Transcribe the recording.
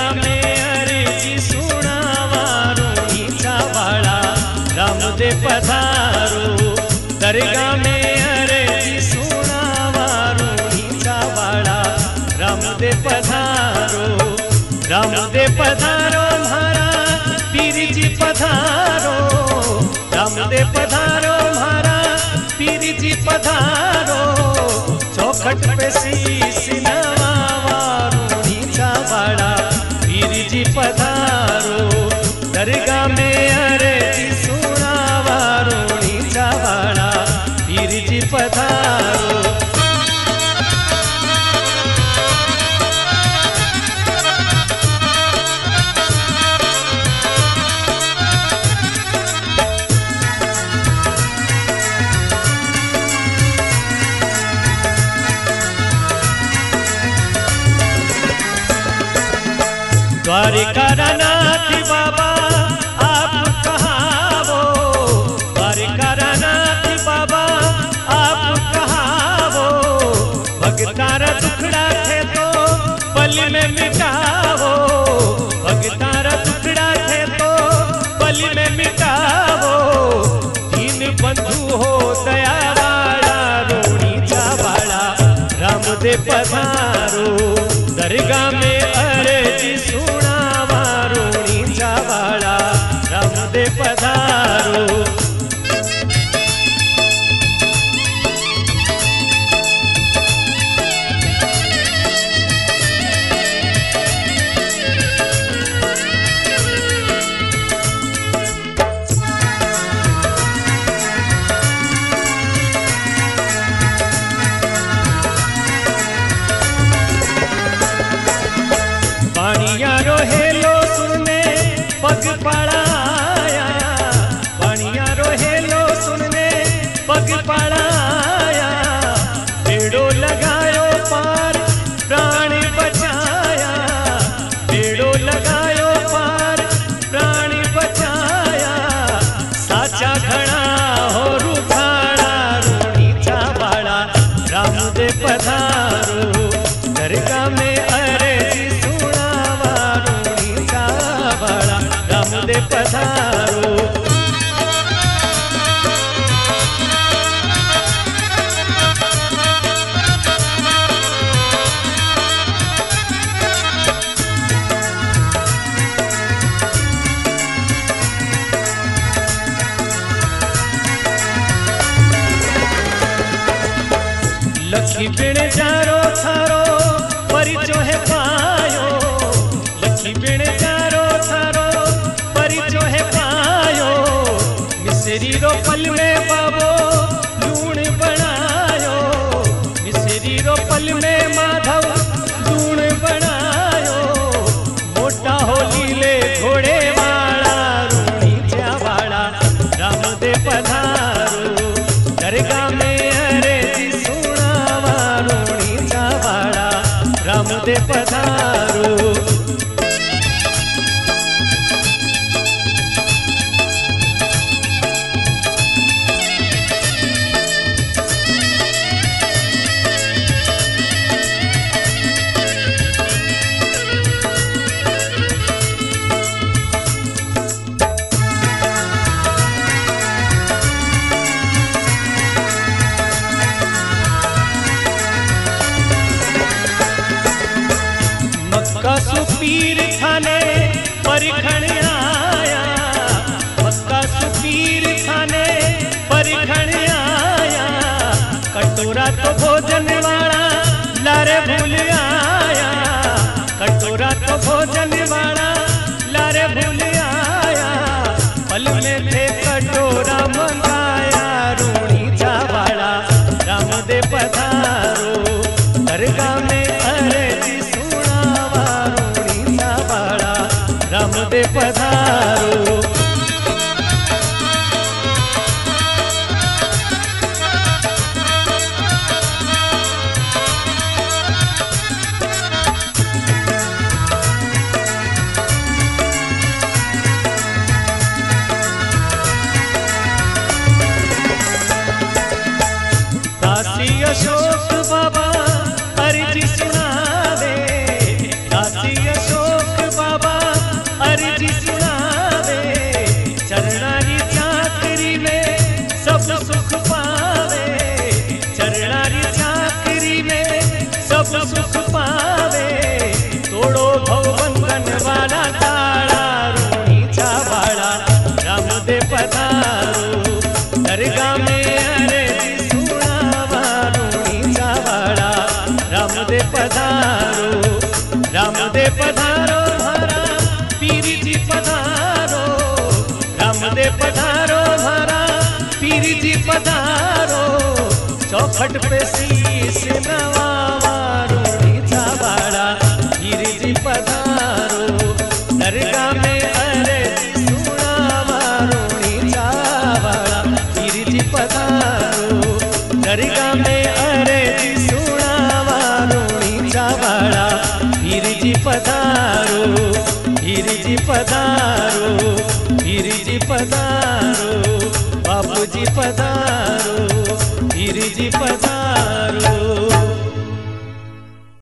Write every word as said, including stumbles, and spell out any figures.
दरगाह में अर्जी सुनावारो नीचा वाला रामदेव पधारो। दरगाह में अर्जी सुनावारो नीचा वाला रामदेव पधारो। रामदेव पधारो मारा पीर जी पधारो। रामदेव पधारो मारा पीर जी पधारो। चौखट पे शीश नवावारो नीचा वाला पीर जी पधारो। दरगाह में अर्जी सुनावारो नीचा वाला पीर जी पधारो। द्वारिका नाथ बाबा आप कहावो। द्वारिका नाथ बाबा आप कहावो। भगतारा दुखड़ा थे तो पल में मिटावो। भगतारा दुखड़ा थे तो पल में मिटावो। दीन बंधु हो दया वाला रोणीचा वाला रामदेव पधारो। दरगाह में अर्जी सुनावारो नीचा वाला रामदेव पधारो। बाणिया रोहेलो सुनने पग पड़ाया। बाणिया रोहेलो सुनने पग पड़ाया। पेड़ो लगायो पार प्राण बचाया। पेड़ो लगायो पार प्राण बचाया। साचा घड़ा हो रुखाड़ा रोणीचा वाला रामदेव पधारो। दरगाह में अर्जी सुनावारो नीचा वाला रामदेव पधारो। लखी बिन जारो थारो परिचो है पायो। लखी बिन जारो थारो परिचो है पायो। मिसरी रो पल में बाबो लूण बनायो। मिसरी रो पल में माधव लूण बनायो। मोटा हो लीले घोड़े वाला रोणीचा वाला रामदेव पधारो। दरगाह में अर्जी सुनावारो नीचा वाला रामदेव पधारो। मक्का सुपीर खाने परिखण आया। मक्का सुपीर खाने परिखण आया। कटोरा तो भोजन वाला लारे भूल आया। कटोरा तो भोजन वाला लारे भूल आया। पल में थे कटोरा मंगाया रोणीचा वाला रामदेव पधारो। दरगाह में अर्जी सुनावारो नीचा वाला रामदेव पधारो। अशोक बाबा अर्जी सुना दे। काशी अशोक चौखट पे शीश नवावारो नीचा वाला गिरिजी पधारो दरगाह में अर्जी सुनावारो नीचा वाला गिरिजी पधारो दरगाह में अर्जी सुनावारो नीचा वाला गिरिजी पधारो गिरिजी पधारो गिरिजी पधारो बापूजी पधारो गिरिजी पधारो।